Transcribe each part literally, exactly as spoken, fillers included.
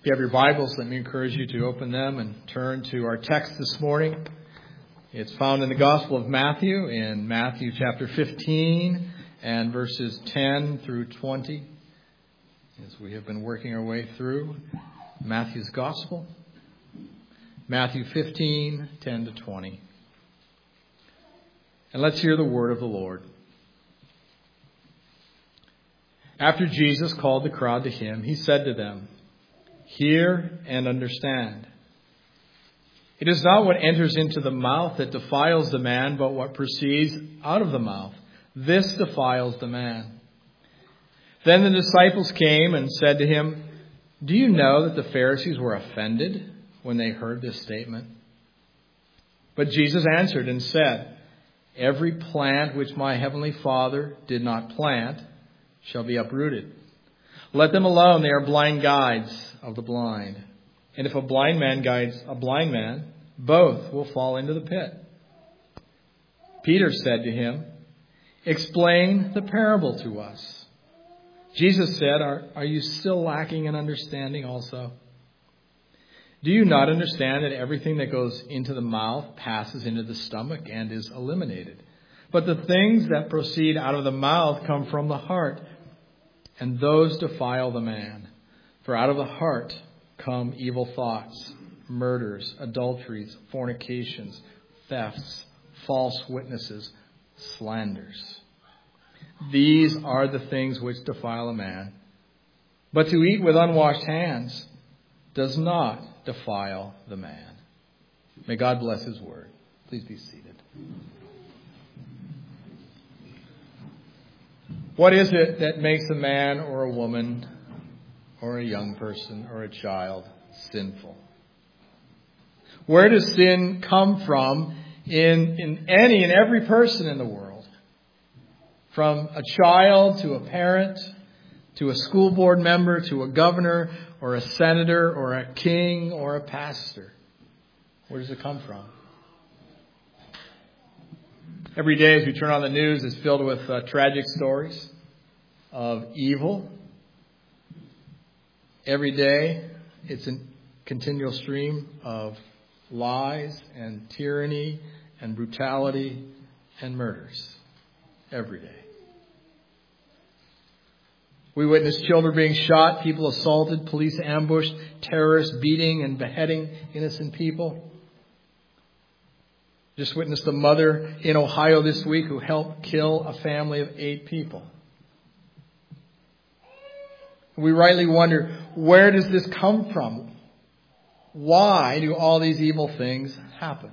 If you have your Bibles, let me encourage you to open them and turn to our text this morning. It's found in the Gospel of Matthew, in Matthew chapter fifteen and verses ten through twenty, as we have been working our way through Matthew's Gospel. Matthew fifteen, ten to twenty. And let's hear the word of the Lord. After Jesus called the crowd to him, he said to them, "Hear and understand. It is not what enters into the mouth that defiles the man, but what proceeds out of the mouth. This defiles the man." Then the disciples came and said to him, "Do you know that the Pharisees were offended when they heard this statement?" But Jesus answered and said, "Every plant which my heavenly Father did not plant shall be uprooted. Let them alone, they are blind guides of the blind. And if a blind man guides a blind man, both will fall into the pit." Peter said to him, "Explain the parable to us." Jesus said, are, are you still lacking in understanding also? Do you not understand that everything that goes into the mouth passes into the stomach and is eliminated? But the things that proceed out of the mouth come from the heart, and those defile the man. For out of the heart come evil thoughts, murders, adulteries, fornications, thefts, false witnesses, slanders. These are the things which defile a man. But to eat with unwashed hands does not defile the man. May God bless his word. Please be seated. What is it that makes a man or a woman or a young person or a child sinful? Where does sin come from in, in any and every person in the world? From a child to a parent, to a school board member, to a governor or a senator or a king or a pastor. Where does it come from? Every day as we turn on the news, it's filled with uh, tragic stories of evil. Every day, it's a continual stream of lies and tyranny and brutality and murders. Every day. We witness children being shot, people assaulted, police ambushed, terrorists beating and beheading innocent people. Just witnessed a mother in Ohio this week who helped kill a family of eight people. We rightly wonder, where does this come from? Why do all these evil things happen?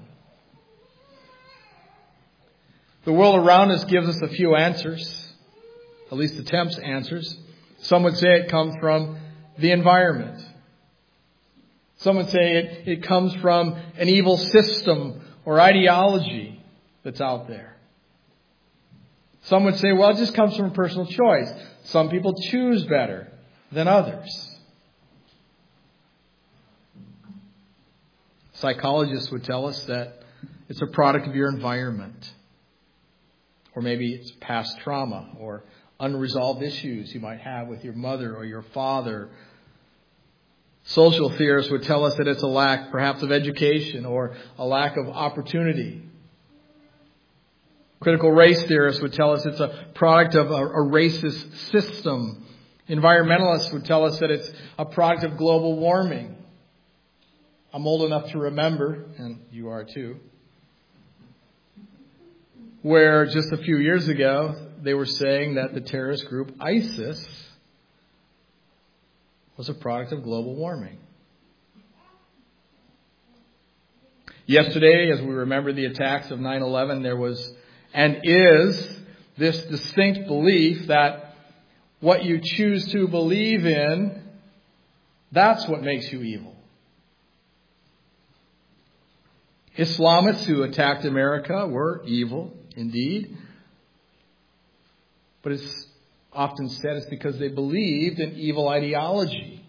The world around us gives us a few answers, at least attempts answers. Some would say it comes from the environment. Some would say it, it comes from an evil system or ideology that's out there. Some would say, well, it just comes from personal choice. Some people choose better than others. Psychologists would tell us that it's a product of your environment. Or maybe it's past trauma or unresolved issues you might have with your mother or your father. Social theorists would tell us that it's a lack, perhaps, of education or a lack of opportunity. Critical race theorists would tell us it's a product of a, a racist system. Environmentalists would tell us that it's a product of global warming. I'm old enough to remember, and you are too, where just a few years ago they were saying that the terrorist group ISIS was a product of global warming. Yesterday, as we remember the attacks of nine eleven, there was and is this distinct belief that what you choose to believe in, that's what makes you evil. Islamists who attacked America were evil, indeed. But it's often said it's because they believed in evil ideology.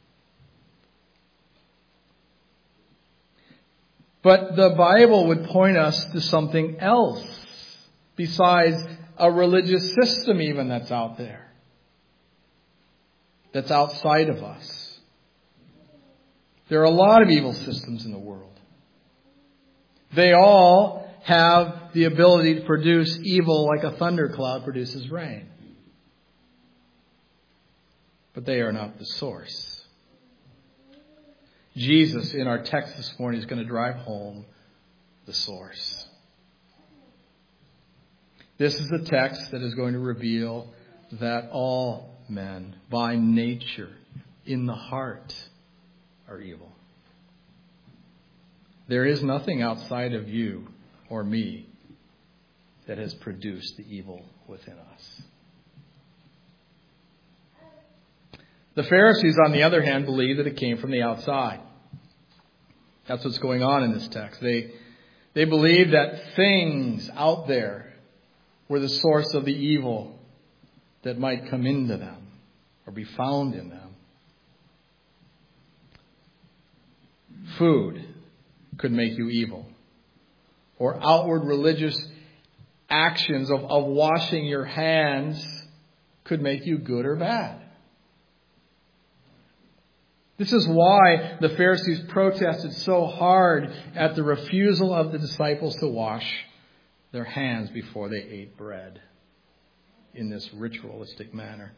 But the Bible would point us to something else besides a religious system even that's out there, that's outside of us. There are a lot of evil systems in the world. They all have the ability to produce evil like a thundercloud produces rain. But they are not the source. Jesus, in our text this morning, is going to drive home the source. This is the text that is going to reveal that all men, by nature, in the heart, are evil. There is nothing outside of you or me that has produced the evil within us. The Pharisees, on the other hand, believe that it came from the outside. That's what's going on in this text. They, they believe that things out there were the source of the evil that might come into them or be found in them. Food could make you evil. Or outward religious actions of, of washing your hands could make you good or bad. This is why the Pharisees protested so hard at the refusal of the disciples to wash their hands before they ate bread in this ritualistic manner.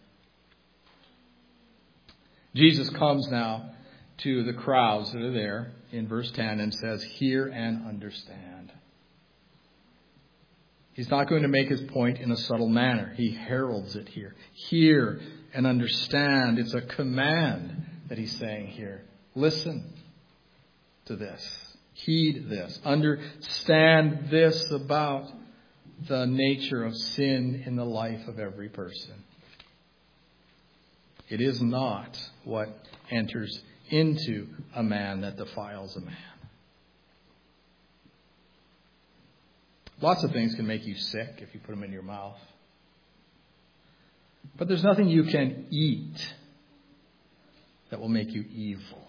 Jesus comes now to the crowds that are there in verse ten and says, "Hear and understand." He's not going to make his point in a subtle manner. He heralds it here. Hear and understand. It's a command that he's saying here. Listen to this. Heed this. Understand this about the nature of sin in the life of every person. It is not what enters into a man that defiles a man. Lots of things can make you sick if you put them in your mouth. But there's nothing you can eat that will make you evil.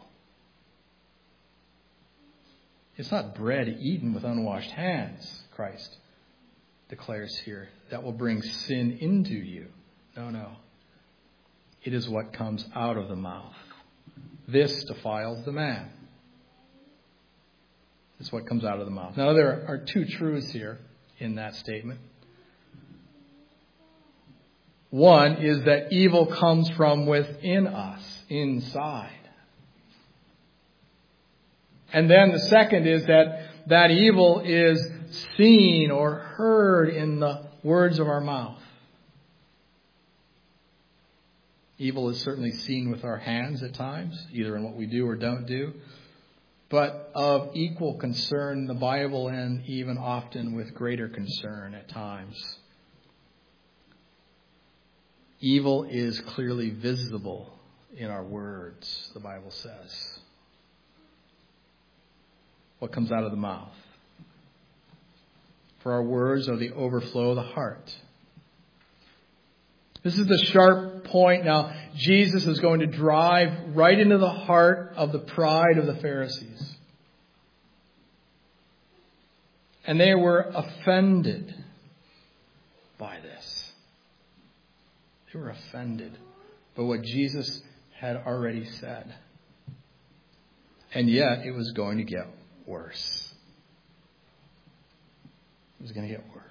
It's not bread eaten with unwashed hands, Christ declares here, that will bring sin into you. No, no. It is what comes out of the mouth. This defiles the man. It's what comes out of the mouth. Now, there are two truths here in that statement. One is that evil comes from within us, inside. And then the second is that that evil is seen or heard in the words of our mouth. Evil is certainly seen with our hands at times, either in what we do or don't do. But of equal concern in the Bible, and even often with greater concern at times, evil is clearly visible in our words, the Bible says. What comes out of the mouth? For our words are the overflow of the heart. This is the sharp point. Now, Jesus is going to drive right into the heart of the pride of the Pharisees. And they were offended by this. They were offended by what Jesus had already said. And yet, it was going to get worse. It was going to get worse.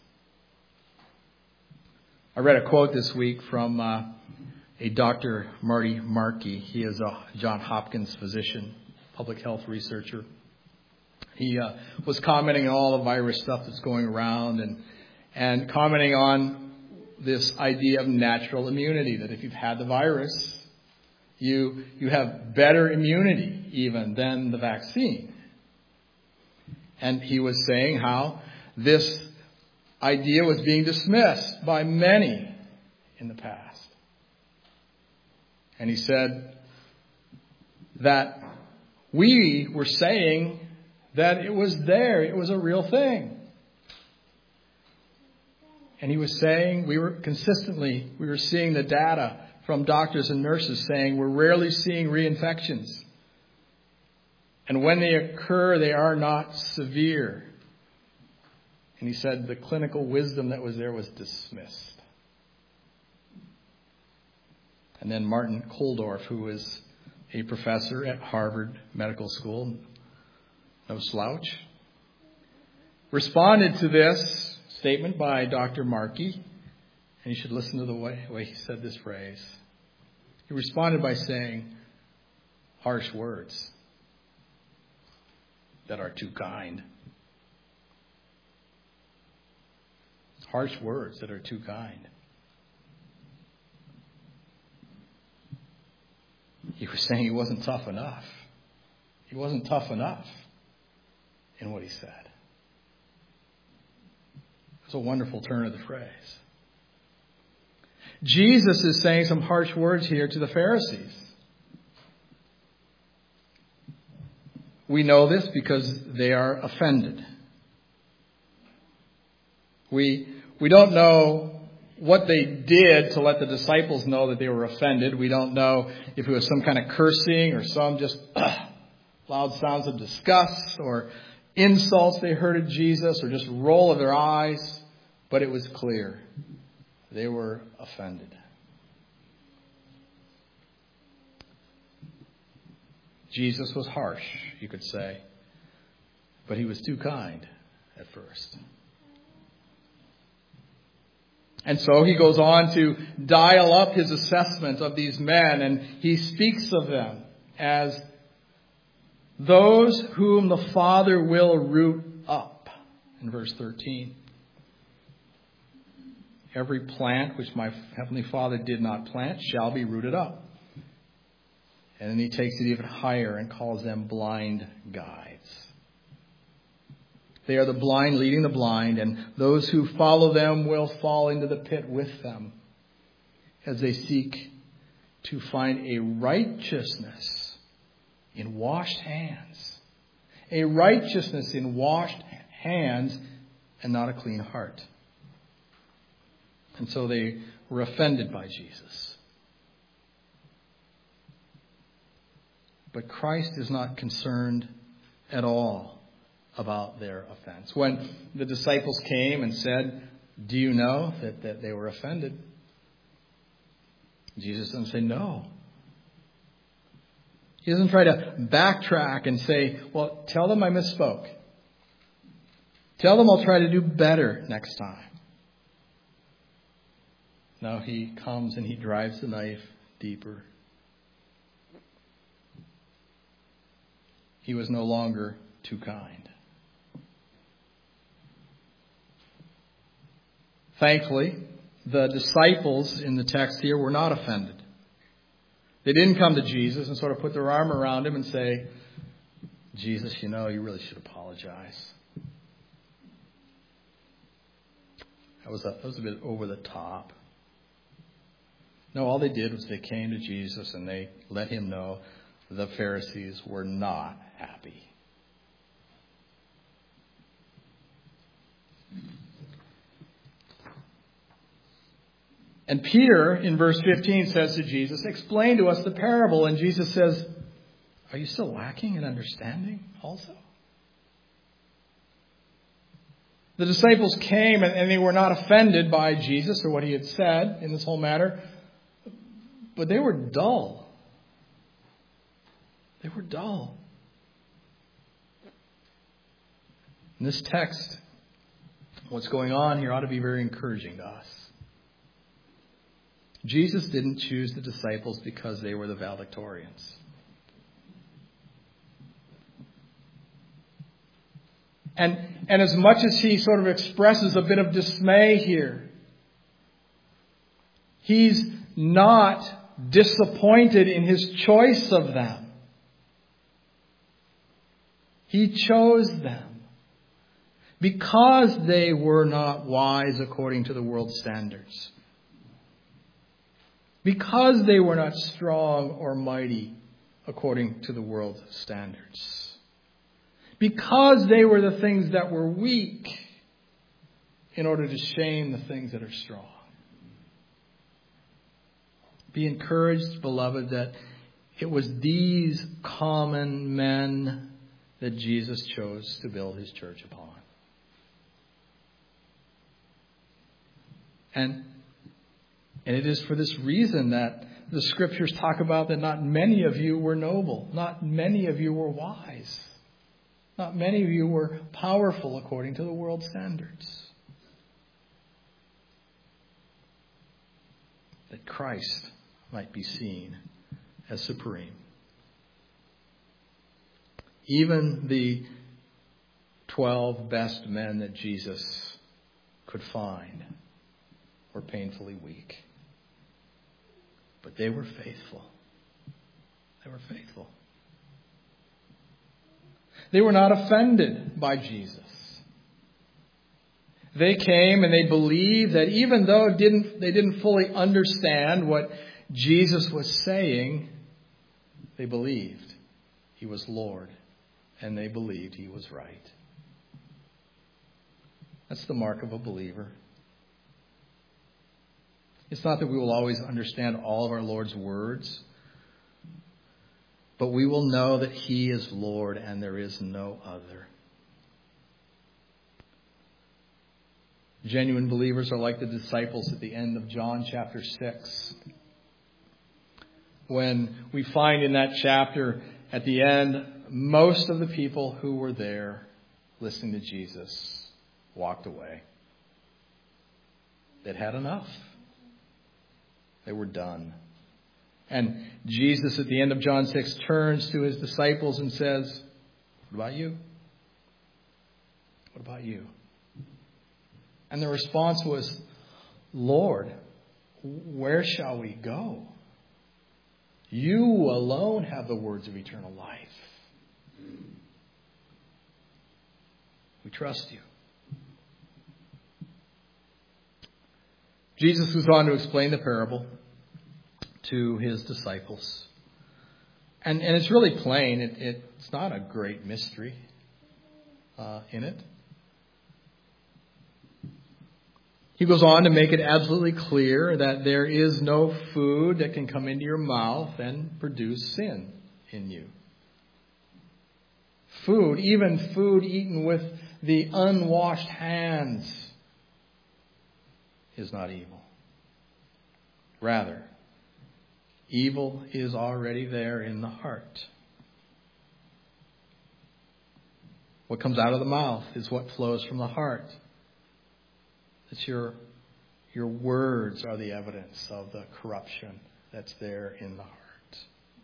I read a quote this week from uh, a Doctor Marty Markey. He is a Johns Hopkins physician, public health researcher. He uh, was commenting on all the virus stuff that's going around and and commenting on this idea of natural immunity, that if you've had the virus, you you have better immunity even than the vaccine. And he was saying how this idea was being dismissed by many in the past. And he said that we were saying that it was there, it was a real thing. And he was saying, we were consistently, we were seeing the data from doctors and nurses saying we're rarely seeing reinfections. And when they occur, they are not severe. And he said the clinical wisdom that was there was dismissed. And then Martin Kulldorff, who was a professor at Harvard Medical School, no slouch, responded to this statement by Doctor Markey, and you should listen to the way, way he said this phrase. He responded by saying, harsh words that are too kind. Harsh words that are too kind. He was saying he wasn't tough enough. He wasn't tough enough in what he said. It's a wonderful turn of the phrase. Jesus is saying some harsh words here to the Pharisees. We know this because they are offended. We, we don't know what they did to let the disciples know that they were offended. We don't know if it was some kind of cursing or some just loud sounds of disgust or insults they heard of Jesus or just roll of their eyes. But it was clear. They were offended. Jesus was harsh, you could say, but he was too kind at first. And so he goes on to dial up his assessment of these men, and he speaks of them as those whom the Father will root up, in verse thirteen. Every plant which my heavenly Father did not plant shall be rooted up. And then he takes it even higher and calls them blind guides. They are the blind leading the blind, and those who follow them will fall into the pit with them as they seek to find a righteousness in washed hands. A righteousness in washed hands and not a clean heart. And so they were offended by Jesus. But Christ is not concerned at all about their offense. When the disciples came and said, do you know that, that they were offended? Jesus doesn't say no. He doesn't try to backtrack and say, well, tell them I misspoke. Tell them I'll try to do better next time. No, he comes and he drives the knife deeper. He was no longer too kind. Thankfully, the disciples in the text here were not offended. They didn't come to Jesus and sort of put their arm around him and say, Jesus, you know, you really should apologize. That was a, that was a bit over the top. No, all they did was they came to Jesus and they let him know the Pharisees were not happy. And Peter, in verse fifteen, says to Jesus, explain to us the parable. And Jesus says, are you still lacking in understanding also? The disciples came and, and they were not offended by Jesus or what he had said in this whole matter. But they were dull. They were dull. In this text, what's going on here ought to be very encouraging to us. Jesus didn't choose the disciples because they were the valedictorians. And, and as much as he sort of expresses a bit of dismay here, he's not disappointed in his choice of them. He chose them because they were not wise according to the world's standards. Because they were not strong or mighty according to the world's standards. Because they were the things that were weak in order to shame the things that are strong. Be encouraged, beloved, that it was these common men that Jesus chose to build his church upon. And, and it is for this reason that the scriptures talk about that not many of you were noble. Not many of you were wise. Not many of you were powerful according to the world's standards. That Christ might be seen as supreme. Even the twelve best men that Jesus could find were painfully weak. But they were faithful. They were faithful. They were not offended by Jesus. They came and they believed that even though didn't, they didn't fully understand what Jesus was saying, they believed He was Lord, and they believed He was right. That's the mark of a believer. It's not that we will always understand all of our Lord's words, but we will know that He is Lord and there is no other. Genuine believers are like the disciples at the end of John chapter six. When we find in that chapter at the end, most of the people who were there listening to Jesus walked away. They'd had enough. They were done. And Jesus at the end of John six turns to His disciples and says, "What about you? What about you?" And the response was, "Lord, where shall we go? You alone have the words of eternal life. We trust you." Jesus goes on to explain the parable to His disciples. And, and it's really plain. It, it, it's not a great mystery uh, in it. He goes on to make it absolutely clear that there is no food that can come into your mouth and produce sin in you. Food, even food eaten with the unwashed hands, is not evil. Rather, evil is already there in the heart. What comes out of the mouth is what flows from the heart. It's your, your words are the evidence of the corruption that's there in the heart.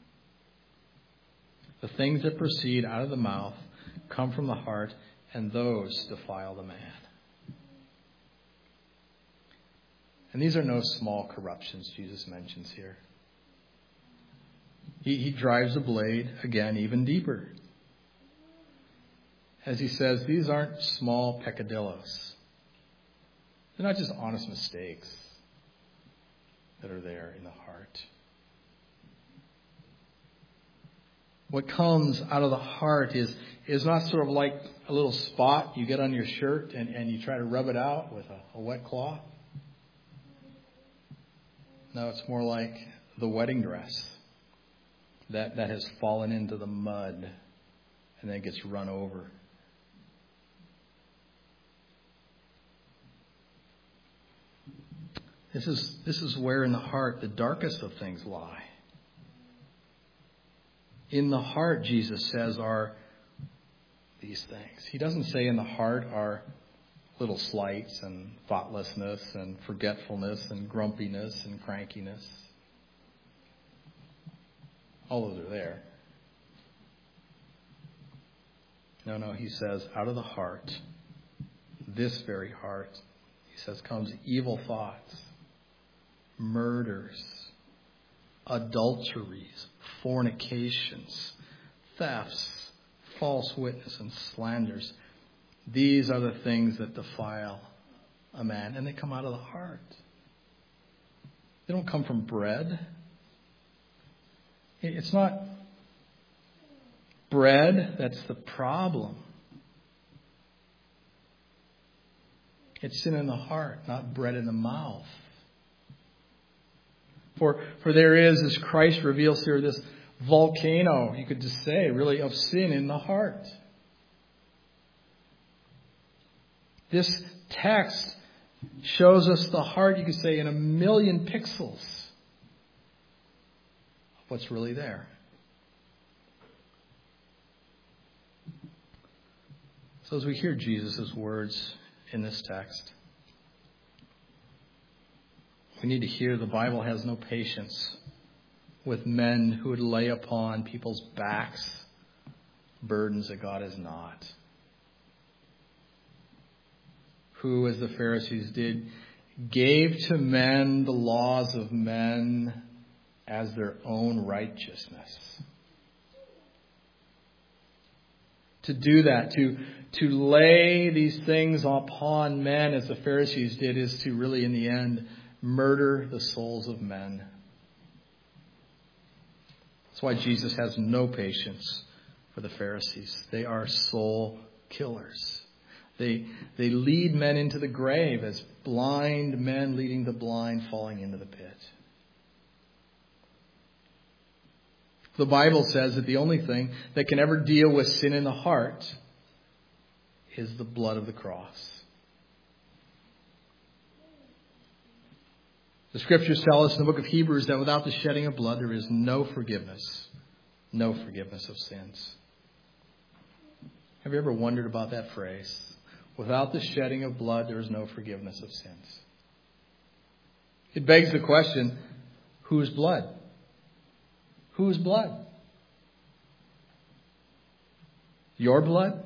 The things that proceed out of the mouth come from the heart, and those defile the man. And these are no small corruptions Jesus mentions here. He, he drives the blade, again, even deeper. As he says, these aren't small peccadillos. They're not just honest mistakes that are there in the heart. What comes out of the heart is, is not sort of like a little spot you get on your shirt and, and you try to rub it out with a, a wet cloth. No, it's more like the wedding dress that, that has fallen into the mud and then gets run over. This is, this is where in the heart the darkest of things lie. In the heart, Jesus says, are these things. He doesn't say in the heart are little slights and thoughtlessness and forgetfulness and grumpiness and crankiness. All those are there. No, no, he says, out of the heart, this very heart, he says, comes evil thoughts, murders, adulteries, fornications, thefts, false witness, and slanders. These are the things that defile a man, and they come out of the heart. They don't come from bread. It's not bread that's the problem. It's sin in the heart, not bread in the mouth. For, for there is, as Christ reveals here, this volcano, you could just say, really, of sin in the heart. This text shows us the heart, you could say, in a million pixels. what's really there. So as we hear Jesus' words in this text, we need to hear the Bible has no patience with men who would lay upon people's backs burdens that God has not. Who, as the Pharisees did, gave to men the laws of men as their own righteousness. To do that, to, to lay these things upon men as the Pharisees did, is to really, in the end, murder the souls of men. That's why Jesus has no patience for the Pharisees. They are soul killers. They, they lead men into the grave as blind men leading the blind falling into the pit. The Bible says that the only thing that can ever deal with sin in the heart is the blood of the cross. The Scriptures tell us in the book of Hebrews that without the shedding of blood there is no forgiveness. No forgiveness of sins. Have you ever wondered about that phrase? Without the shedding of blood there is no forgiveness of sins. It begs the question, whose blood? Whose blood? Your blood?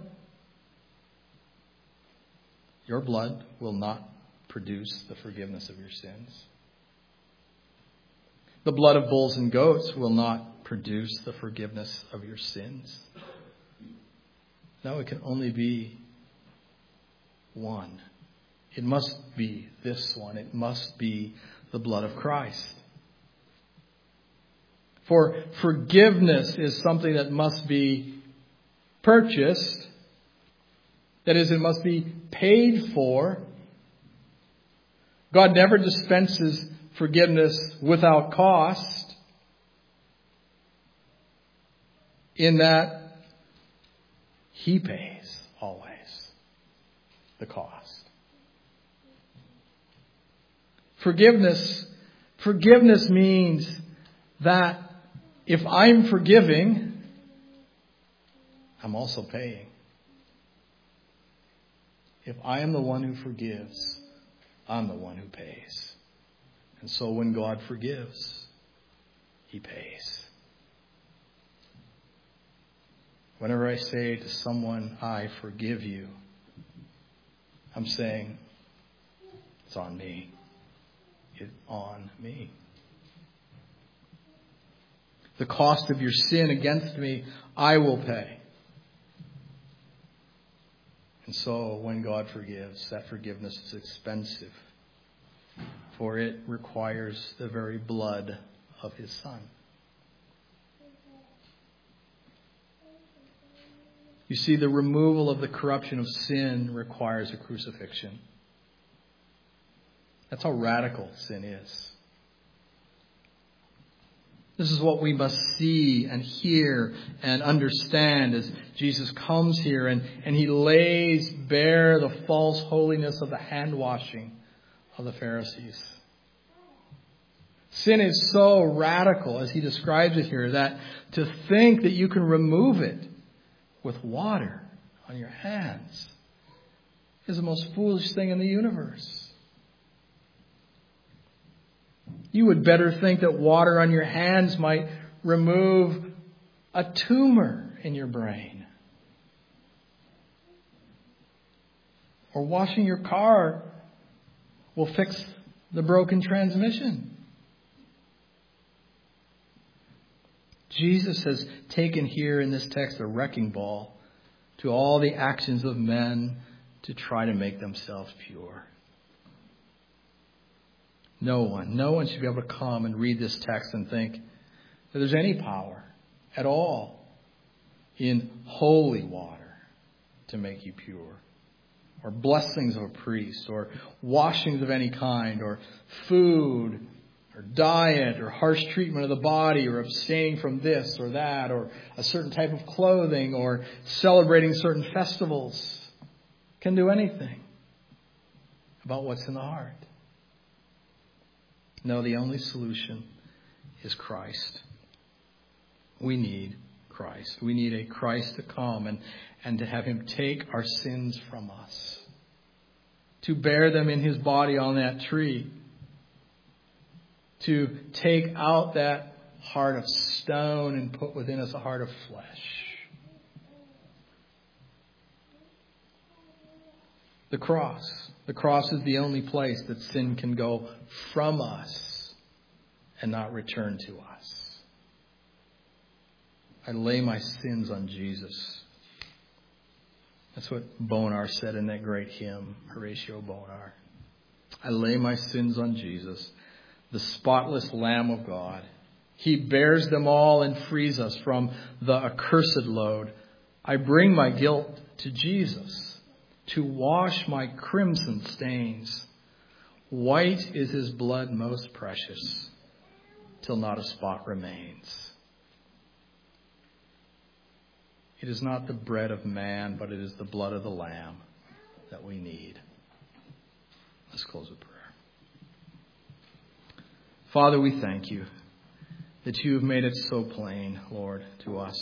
Your blood will not produce the forgiveness of your sins. The blood of bulls and goats will not produce the forgiveness of your sins. No, it can only be one. It must be this one. It must be the blood of Christ. For forgiveness is something that must be purchased. That is, it must be paid for. God never dispenses forgiveness without cost. In that He pays always the cost. Forgiveness, forgiveness means that if I'm forgiving, I'm also paying. If I am the one who forgives, I'm the one who pays. And so when God forgives, He pays. Whenever I say to someone, I forgive you, I'm saying, it's on me. It's on me. The cost of your sin against me, I will pay. And so when God forgives, that forgiveness is expensive. For it requires the very blood of His Son. You see, the removal of the corruption of sin requires a crucifixion. That's how radical sin is. This is what we must see and hear and understand as Jesus comes here and, and He lays bare the false holiness of the hand washing of the Pharisees. Sin is so radical, as He describes it here, that to think that you can remove it with water on your hands is the most foolish thing in the universe. You would better think that water on your hands might remove a tumor in your brain. Or washing your car will fix the broken transmission. Jesus has taken here in this text a wrecking ball to all the actions of men to try to make themselves pure. No one, no one should be able to come and read this text and think that there's any power at all in holy water to make you pure, or blessings of a priest, or washings of any kind, or food, or diet, or harsh treatment of the body, or abstaining from this or that, or a certain type of clothing, or celebrating certain festivals can do anything about what's in the heart. No, the only solution is Christ. We need Christ. We need a Christ to come and, and to have him take our sins from us, to bear them in his body on that tree, to take out that heart of stone and put within us a heart of flesh. The cross. The cross is the only place that sin can go from us and not return to us. I lay my sins on Jesus. That's what Bonar said in that great hymn, Horatio Bonar. I lay my sins on Jesus, the spotless Lamb of God. He bears them all and frees us from the accursed load. I bring my guilt to Jesus to wash my crimson stains. White is his blood most precious, till not a spot remains. It is not the bread of man, but it is the blood of the Lamb that we need. Let's close with prayer. Father, we thank you that you have made it so plain, Lord, to us,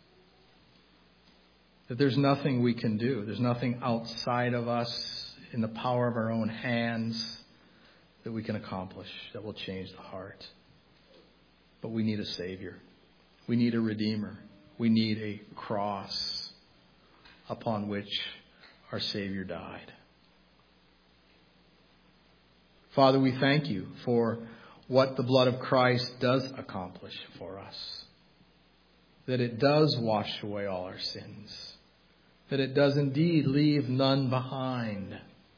that there's nothing we can do. There's nothing outside of us in the power of our own hands that we can accomplish that will change the heart. But we need a Savior. We need a Redeemer. We need a cross upon which our Savior died. Father, we thank you for what the blood of Christ does accomplish for us. That it does wash away all our sins. That it does indeed leave none behind.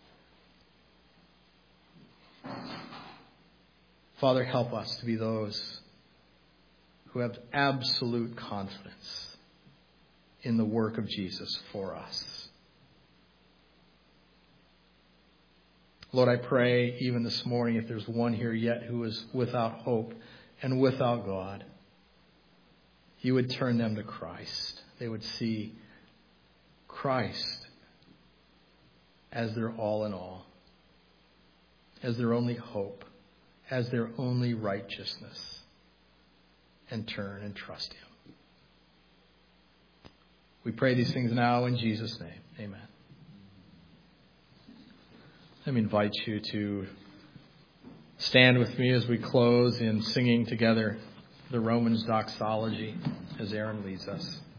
Father, help us to be those who have absolute confidence in the work of Jesus for us. Lord, I pray even this morning, if there's one here yet who is without hope and without God, you would turn them to Christ. They would see Christ as their all in all, as their only hope, as their only righteousness, and turn and trust him. We pray these things now in Jesus' name. Amen. Let me invite you to stand with me as we close in singing together the Romans doxology as Aaron leads us.